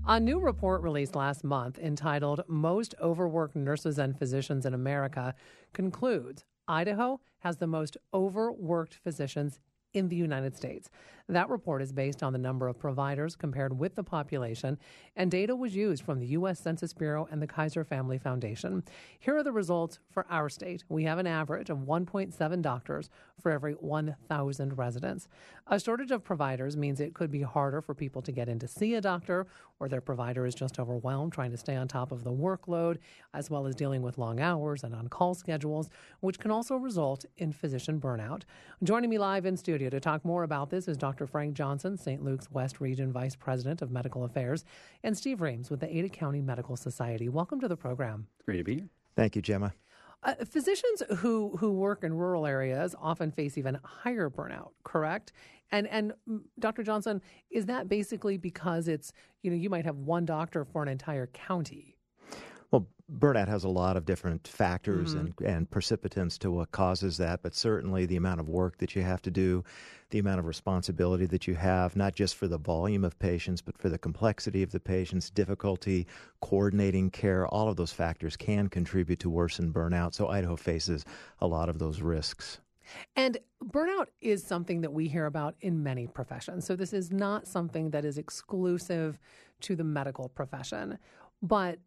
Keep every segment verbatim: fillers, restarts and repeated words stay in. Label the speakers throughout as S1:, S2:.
S1: A new report released last month entitled Most Overworked Nurses and Physicians in America concludes Idaho has the most overworked physicians in the United States. That report is based on the number of providers compared with the population, and data was used from the U S Census Bureau and the Kaiser Family Foundation. Here are the results for our state. We have an average of one point seven doctors for every one thousand residents. A shortage of providers means it could be harder for people to get in to see a doctor, or their provider is just overwhelmed trying to stay on top of the workload, as well as dealing with long hours and on-call schedules, which can also result in physician burnout. Joining me live in studio to talk more about this is Doctor Frank Johnson, Saint Luke's West Region Vice President of Medical Affairs, and Steve Reams with the Ada County Medical Society. Welcome to the program.
S2: It's great to be here.
S3: Thank you, Gemma.
S1: Uh, physicians who, who work in rural areas often face even higher burnout, correct? And and Doctor Johnson, is that basically because it's, you know, you might have one doctor for an entire county?
S3: Well, burnout has a lot of different factors
S1: Mm-hmm.
S3: and, and precipitants to what causes that, but certainly the amount of work that you have to do, the amount of responsibility that you have, not just for the volume of patients, but for the complexity of the patients, difficulty coordinating care, all of those factors can contribute to worsen burnout. So Idaho faces a lot of those risks.
S1: And burnout is something that we hear about in many professions. So this is not something that is exclusive to the medical profession. But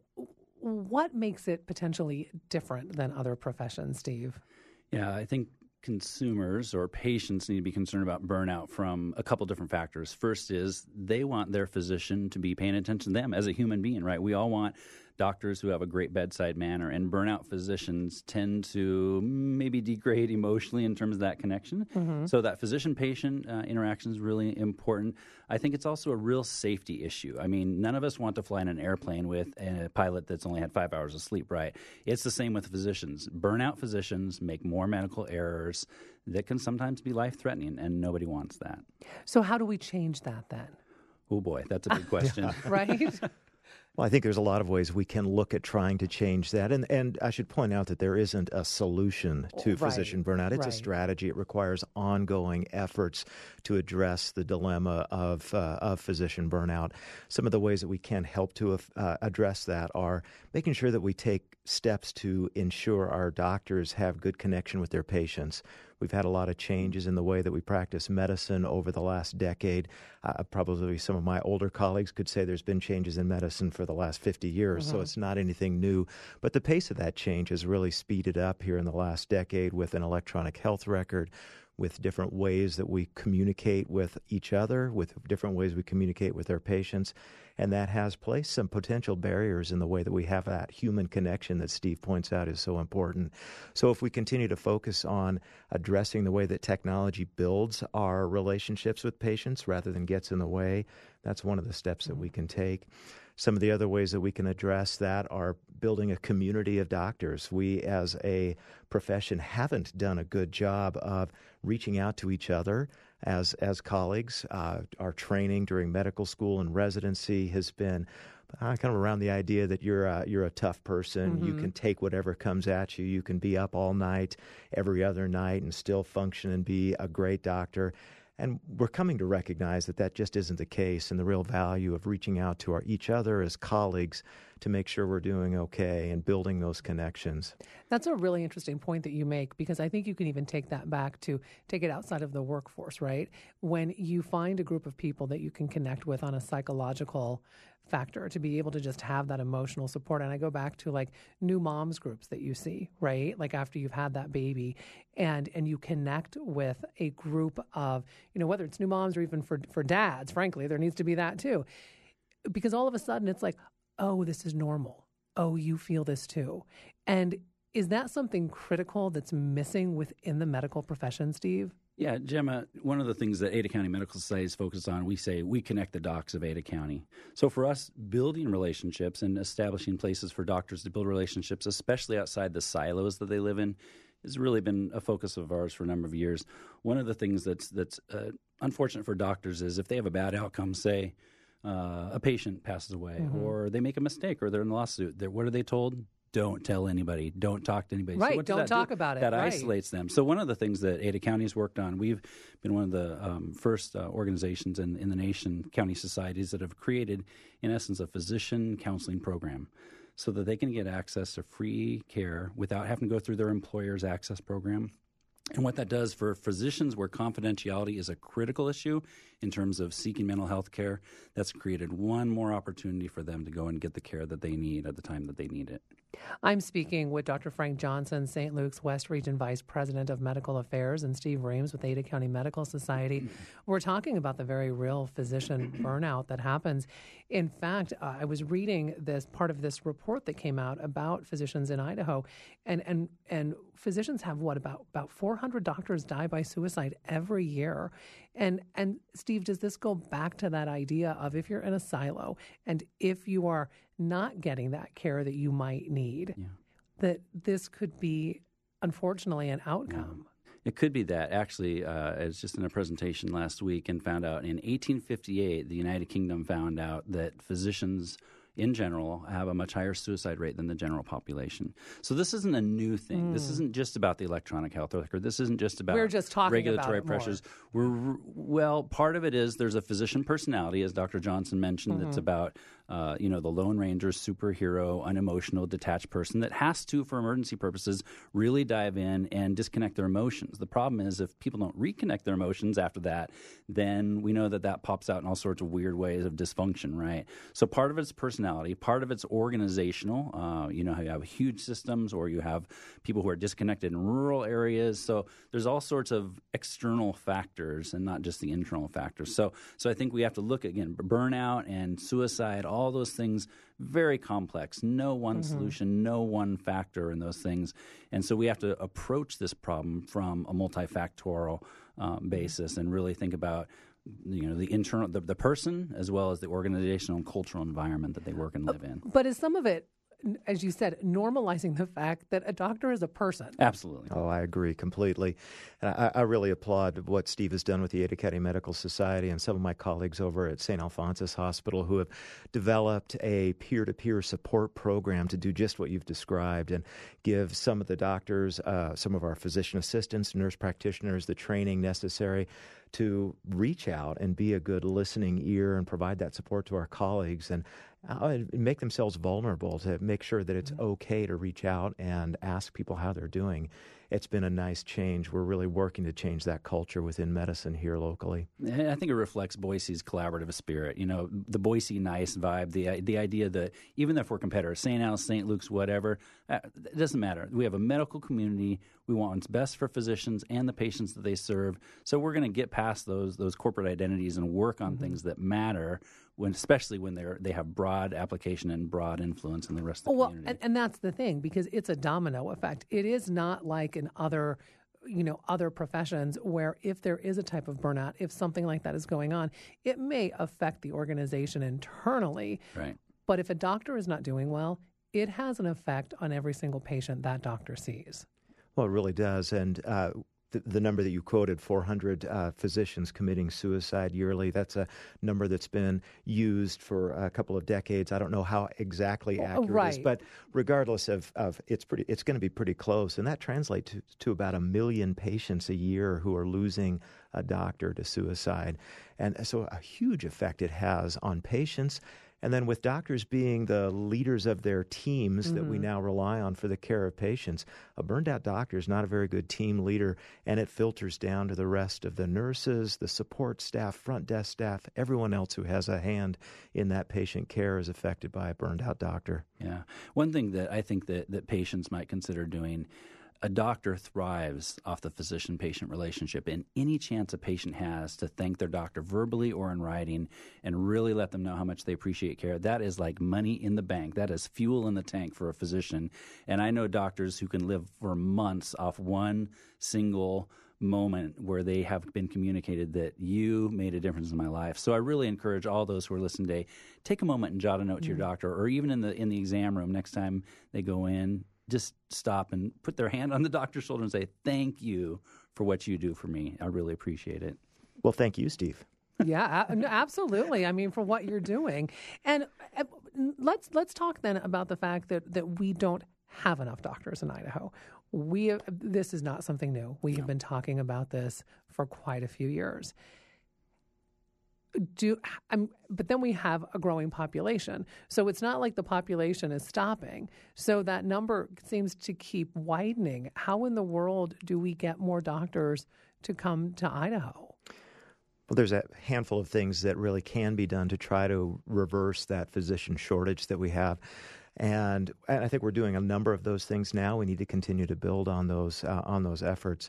S1: what makes it potentially different than other professions, Steve?
S2: Yeah, I think consumers or patients need to be concerned about burnout from a couple different factors. First is they want their physician to be paying attention to them as a human being, right? We all want doctors who have a great bedside manner, and burnout physicians tend to maybe degrade emotionally in terms of that connection. Mm-hmm. So that physician-patient uh, interaction is really important. I think it's also a real safety issue. I mean, none of us want to fly in an airplane with a pilot that's only had five hours of sleep, right? It's the same with physicians. Burnout physicians make more medical errors that can sometimes be life-threatening, and nobody wants that.
S1: So how do we change that then?
S2: Oh, boy, that's a big question.
S1: Right?
S3: Well, I think there's a lot of ways we can look at trying to change that. And and I should point out that there isn't a solution to
S1: Right,
S3: physician burnout. It's
S1: right.
S3: a strategy. It requires ongoing efforts to address the dilemma of uh, of physician burnout. Some of the ways that we can help to uh, address that are making sure that we take steps to ensure our doctors have good connection with their patients. We've had a lot of changes in the way that we practice medicine over the last decade. Uh, probably some of my older colleagues could say there's been changes in medicine for the last fifty years, mm-hmm. so it's not anything new. But the pace of that change has really speeded up here in the last decade with an electronic health record, with different ways that we communicate with each other, with different ways we communicate with our patients. And that has placed some potential barriers in the way that we have that human connection that Steve points out is so important. So if we continue to focus on addressing the way that technology builds our relationships with patients rather than gets in the way, that's one of the steps that we can take. Some of the other ways that we can address that are building a community of doctors. We, as a profession, haven't done a good job of reaching out to each other as as colleagues. Uh, our training during medical school and residency has been uh, kind of around the idea that you're a, you're a tough person. Mm-hmm. You can take whatever comes at you. You can be up all night, every other night, and still function and be a great doctor. And we're coming to recognize that that just isn't the case, and the real value of reaching out to our, each other as colleagues to make sure we're doing okay and building those connections.
S1: That's a really interesting point that you make, because I think you can even take that back to take it outside of the workforce, right? When you find a group of people that you can connect with on a psychological factor, to be able to just have that emotional support. And I go back to like new moms groups that you see, right? Like after you've had that baby and and you connect with a group of, you know, whether it's new moms or even for, for dads, frankly, there needs to be that too. Because all of a sudden it's like, oh, this is normal. Oh, you feel this too. And is that something critical that's missing within the medical profession, Steve?
S2: Yeah, Gemma, one of the things that Ada County Medical Society is focused on, we say we connect the docs of Ada County. So for us, building relationships and establishing places for doctors to build relationships, especially outside the silos that they live in, has really been a focus of ours for a number of years. One of the things that's that's uh, unfortunate for doctors is if they have a bad outcome, say uh, a patient passes away, mm-hmm. or they make a mistake, or they're in a lawsuit, they're, what are they told? don't tell anybody, don't talk to anybody.
S1: Right,
S2: so what does
S1: don't
S2: that
S1: talk
S2: do?
S1: about it.
S2: That
S1: right.
S2: isolates them. So one of the things that Ada County has worked on, we've been one of the um, first uh, organizations in, in the nation, county societies, that have created, in essence, a physician counseling program so that they can get access to free care without having to go through their employer's access program. And what that does for physicians, where confidentiality is a critical issue in terms of seeking mental health care, that's created one more opportunity for them to go and get the care that they need at the time that they need it.
S1: I'm speaking with Doctor Frank Johnson, Saint Luke's West Region Vice President of Medical Affairs, and Steve Reams with Ada County Medical Society. We're talking about the very real physician burnout that happens. In fact, uh, I was reading this part of this report that came out about physicians in Idaho, and and and physicians have what about about four hundred doctors die by suicide every year. And and Steve, does this go back to that idea of if you're in a silo and if you are not getting that care that you might need, yeah. that this could be, unfortunately, an outcome?
S2: Yeah. It could be that. Actually, uh, I was just in a presentation last week and found out in eighteen fifty-eight, the United Kingdom found out that physicians in general have a much higher suicide rate than the general population. So this isn't a new thing. Mm. This isn't just about the electronic health record. This isn't just about
S1: We're just talking
S2: regulatory
S1: about it
S2: pressures.
S1: More.
S2: We're well, part of it is there's a physician personality, as Doctor Johnson mentioned, mm-hmm. that's about uh, you know, the Lone Ranger, superhero, unemotional, detached person that has to, for emergency purposes, really dive in and disconnect their emotions. The problem is if people don't reconnect their emotions after that, then we know that that pops out in all sorts of weird ways of dysfunction, right? So part of it's personality, part of it's organizational. Uh, you know, how you have huge systems, or you have people who are disconnected in rural areas. So there's all sorts of external factors and not just the internal factors. So, so I think we have to look, again, burnout and suicide, all those things, very complex. No one mm-hmm. solution, no one factor in those things. And so we have to approach this problem from a multifactorial um, basis and really think about, you know, the internal, the, the person, as well as the organizational and cultural environment that they work and live in.
S1: But is some of it, as you said, normalizing the fact that a doctor is a person?
S2: Absolutely.
S3: Oh, I agree completely. And I, I really applaud what Steve has done with the Ada County Medical Society and some of my colleagues over at Saint Alphonsus Hospital who have developed a peer-to-peer support program to do just what you've described and give some of the doctors, uh, some of our physician assistants, nurse practitioners, the training necessary to reach out and be a good listening ear and provide that support to our colleagues and uh, make themselves vulnerable to make sure that it's okay to reach out and ask people how they're doing. It's been a nice change. We're really working to change that culture within medicine here locally.
S2: I think it reflects Boise's collaborative spirit. You know, the Boise nice vibe, the the idea that even if we're competitors, Saint Al's, Saint Luke's, whatever, uh, it doesn't matter. We have a medical community. We want what's best for physicians and the patients that they serve. So we're going to get past those those corporate identities and work on mm-hmm. things that matter, when especially when they're they have broad application and broad influence in the rest of the
S1: well,
S2: community.
S1: And, and that's the thing, because it's a domino effect. It is not like in other, you know, other professions where if there is a type of burnout, if something like that is going on, it may affect the organization internally.
S2: Right.
S1: But if a doctor is not doing well, it has an effect on every single patient that doctor sees.
S3: Well, it really does. And uh, the, the number that you quoted, four hundred uh, physicians committing suicide yearly, that's a number that's been used for a couple of decades. I don't know how exactly accurate
S1: right.
S3: it is, but regardless of, of it's pretty, it's going to be pretty close. And that translates to, to about a million patients a year who are losing a doctor to suicide. And so a huge effect it has on patients. And then with doctors being the leaders of their teams mm-hmm. that we now rely on for the care of patients, a burned out doctor is not a very good team leader, and it filters down to the rest of the nurses, the support staff, front desk staff, everyone else who has a hand in that patient care is affected by a burned out doctor.
S2: Yeah. One thing that I think that, that patients might consider doing, a doctor thrives off the physician-patient relationship, and any chance a patient has to thank their doctor verbally or in writing and really let them know how much they appreciate care, that is like money in the bank. That is fuel in the tank for a physician. And I know doctors who can live for months off one single moment where they have been communicated that you made a difference in my life. So I really encourage all those who are listening today, take a moment and jot a note to your doctor, or even in the in the exam room next time they go in, just stop and put their hand on the doctor's shoulder and say, thank you for what you do for me. I really appreciate it.
S3: Well, thank you, Steve.
S1: Yeah, absolutely. I mean, for what you're doing. And let's let's talk then about the fact that, that we don't have enough doctors in Idaho. We have, this is not something new. We no. have been talking about this for quite a few years. Do I'm, but then we have a growing population. So it's not like the population is stopping. So that number seems to keep widening. How in the world do we get more doctors to come to Idaho?
S3: Well, there's a handful of things that really can be done to try to reverse that physician shortage that we have. And, and I think we're doing a number of those things now. We need to continue to build on those uh, on those efforts.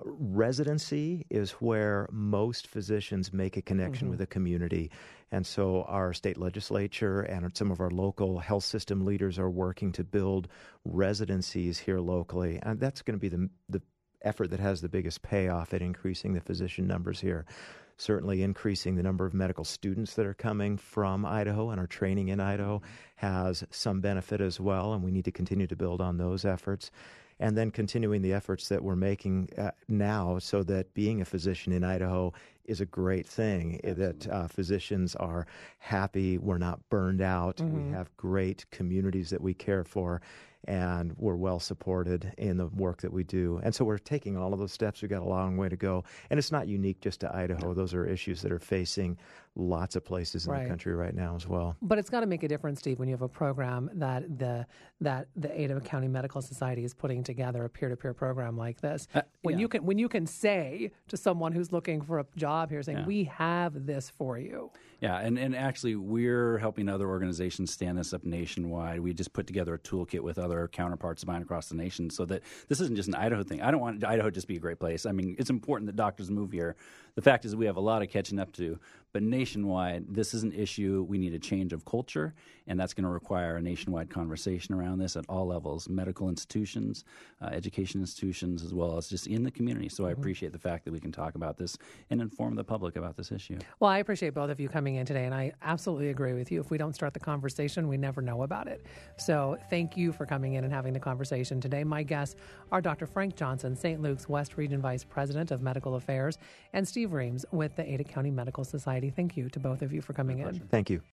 S3: Residency is where most physicians make a connection mm-hmm. with a community. And so our state legislature and some of our local health system leaders are working to build residencies here locally. And that's going to be the, the effort that has the biggest payoff at increasing the physician numbers here. Certainly increasing the number of medical students that are coming from Idaho and are training in Idaho has some benefit as well, and we need to continue to build on those efforts. And then continuing the efforts that we're making uh, now so that being a physician in Idaho is a great thing, Absolutely. that uh, physicians are happy, we're not burned out, mm-hmm. we have great communities that we care for, and we're well supported in the work that we do. And so we're taking all of those steps. We've got a long way to go. And it's not unique just to Idaho. Those are issues that are facing lots of places in right. the country right now as well.
S1: But it's got to make a difference, Steve, when you have a program that the that the Ada County Medical Society is putting together, a peer-to-peer program like this. Uh, when yeah. you can when you can say to someone who's looking for a job here, saying, yeah. we have this for you.
S2: Yeah, and, and actually we're helping other organizations stand this up nationwide. We just put together a toolkit with other counterparts of mine across the nation so that this isn't just an Idaho thing. I don't want Idaho to just be a great place. I mean, it's important that doctors move here. The fact is we have a lot of catching up to do. But nationwide, this is an issue. We need a change of culture, and that's going to require a nationwide conversation around this at all levels, medical institutions, uh, education institutions, as well as just in the community. So I appreciate the fact that we can talk about this and inform the public about this issue.
S1: Well, I appreciate both of you coming in today, and I absolutely agree with you. If we don't start the conversation, we never know about it. So thank you for coming in and having the conversation today. My guests are Doctor Frank Johnson, Saint Luke's West Region Vice President of Medical Affairs, and Steve Reams with the Ada County Medical Society. Thank you to both of you for coming in.
S3: Thank you.